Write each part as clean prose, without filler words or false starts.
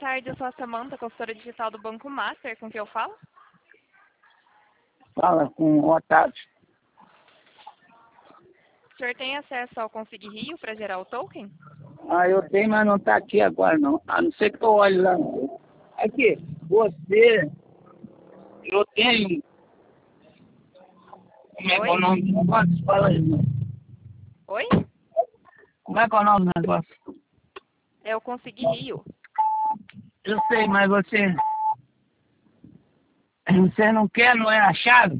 tarde, eu sou a Samanta, consultora digital do Banco Master, com quem eu falo? Fala com o Otávio. O senhor tem acesso ao Consig Rio para gerar o token? Ah, eu tenho, mas não está aqui agora não. A não ser que eu olhe lá. Aqui, você, eu tenho. Como é que é o nome do negócio? Fala aí. Oi? Como é que é o nome do negócio? É o Consig Rio. Eu sei, mas você não quer, não é a chave?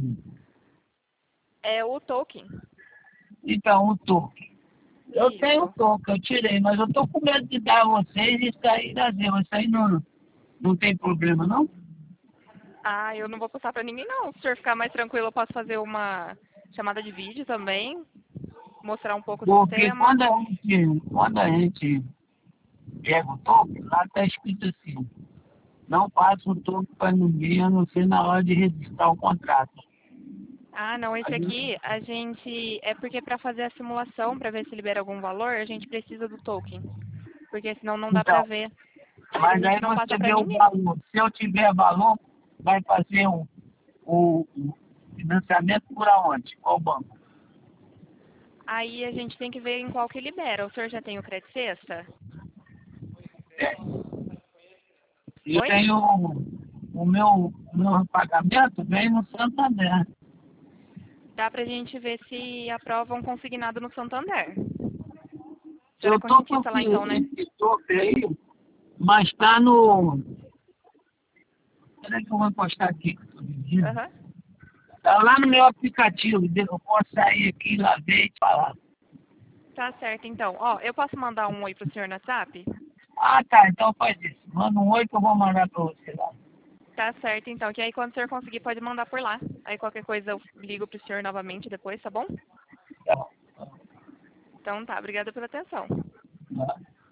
É o token. Então, o token. Eu Isso. tenho o token, eu tirei, mas eu tô com medo de dar a vocês e sair da zero. Isso aí não tem problema, não? Ah, eu não vou passar para ninguém não. Se o senhor ficar mais tranquilo, eu posso fazer uma chamada de vídeo também, mostrar um pouco do Porque sistema. quando a gente pega o token, lá está escrito assim, não passa o token para ninguém, a não ser na hora de registrar o contrato. Ah, não, esse aqui a gente é porque para fazer a simulação, para ver se libera algum valor, a gente precisa do token. Porque senão não dá para Então, ver. Mas a mas aí gente não você passa para vê o ninguém. valor. Se eu tiver valor, vai fazer o financiamento por aonde? Qual banco? Aí a gente tem que ver em qual que libera. O senhor já tem o Credit Sexta? Eu Oi? tenho o meu pagamento vem no Santander. Dá pra gente ver se aprovam consignado no Santander. O senhor é Eu tô com correntista lá então, né? esse token aí, mas está no. Peraí que eu vou encostar aqui. Aham. Tá lá no meu aplicativo, eu posso sair aqui, lá ver e te falar. Tá certo, então. Ó, eu posso mandar um oi pro senhor no WhatsApp? Ah, tá, então faz isso. Manda um oi que eu vou mandar pra você lá. Tá certo, então. Que aí quando o senhor conseguir, pode mandar por lá. Aí qualquer coisa eu ligo pro senhor novamente depois, tá bom? Tá. Então tá, obrigada pela atenção. Tá.